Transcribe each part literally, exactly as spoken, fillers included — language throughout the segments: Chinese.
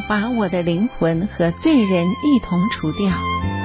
把我的灵魂和罪人一同除掉。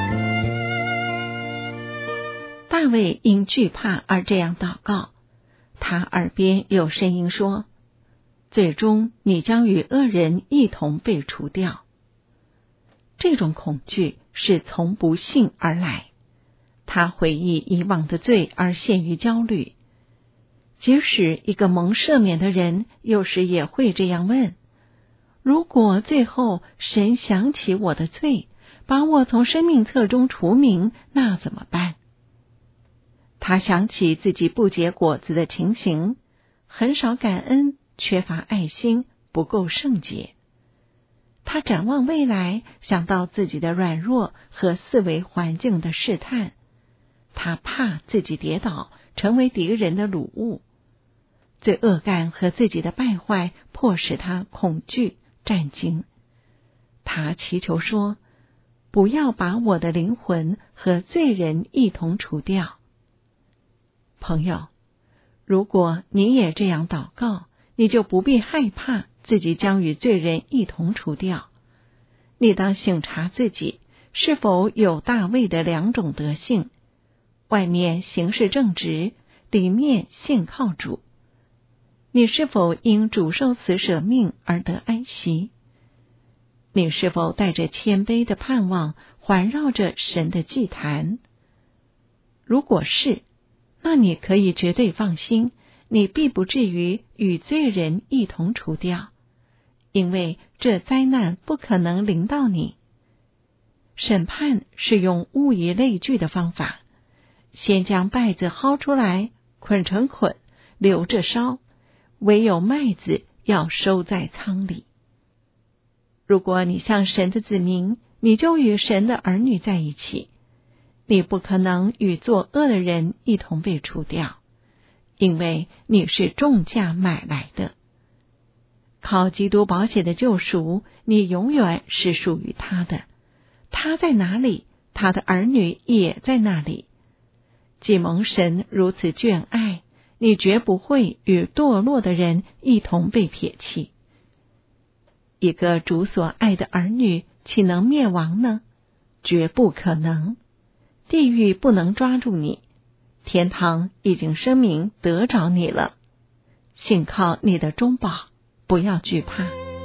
大卫因惧怕而这样祷告，他耳边有声音说，最终你将与恶人一同被除掉。这种恐惧是从不幸而来，他回忆以往的罪而陷于焦虑。即使一个蒙赦免的人，有时也会这样问，如果最后神想起我的罪，把我从生命册中除名，那怎么办？他想起自己不结果子的情形，很少感恩，缺乏爱心，不够圣洁。他展望未来，想到自己的软弱和四围环境的试探，他怕自己跌倒，成为敌人的掳物。罪恶感和自己的败坏迫使他恐惧战惊。他祈求说，不要把我的灵魂和罪人一同除掉。朋友，如果你也这样祷告，你就不必害怕自己将与罪人一同除掉。你当省察自己是否有大卫的两种德性，外面行事正直，里面信靠主。你是否因主受死舍命而得安息？你是否带着谦卑的盼望环绕着神的祭坛？如果是，那你可以绝对放心，你必不至于与罪人一同除掉，因为这灾难不可能临到你。审判是用物以类聚的方法，先将稗子薅出来，捆成捆，留着烧，唯有麦子要收在仓里。如果你像神的子民，你就与神的儿女在一起，你不可能与作恶的人一同被除掉，因为你是重价买来的。靠基督宝血的救赎，你永远是属于他的。他在哪里，他的儿女也在那里。既蒙神如此眷爱，你绝不会与堕落的人一同被撇弃。一个主所爱的儿女，岂能灭亡呢？绝不可能。地狱不能抓住你，天堂已经声明得着你了。信靠你的中保，不要惧怕。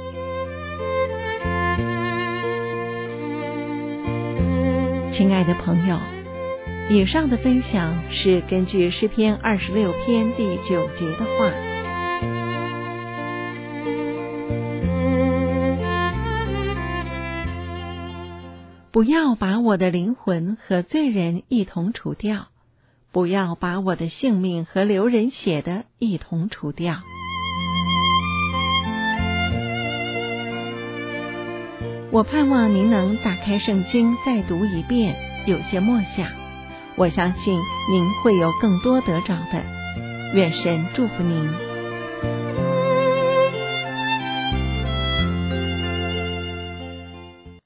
亲爱的朋友，以上的分享是根据诗篇二十六篇第九节的话。不要把我的灵魂和罪人一同除掉，不要把我的性命和流人血的一同除掉。我盼望您能打开圣经再读一遍，有些默想，我相信您会有更多得着的。愿神祝福您。